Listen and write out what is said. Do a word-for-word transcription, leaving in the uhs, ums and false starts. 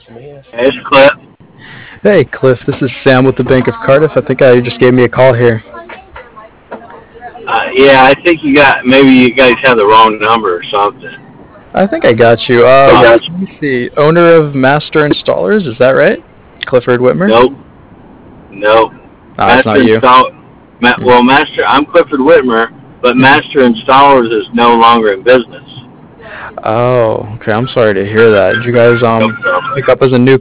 Hey, it's Cliff. Hey, Cliff, this is Sam with the Bank of Cardiff. I think uh, you just gave me a call here. Uh, yeah, I think you got maybe you guys have the wrong number or something. I think I got you. I Uh, got let me see. Owner of Master Installers, is that right? Clifford Whitmer? Nope, nope. Ah, it's Master not you. install. Ma, Hmm. well, Master. I'm Clifford Whitmer, but Mhm. Master Installers is no longer in business. Oh, okay. I'm sorry to hear that. Did you guys No um pick problem. up as a new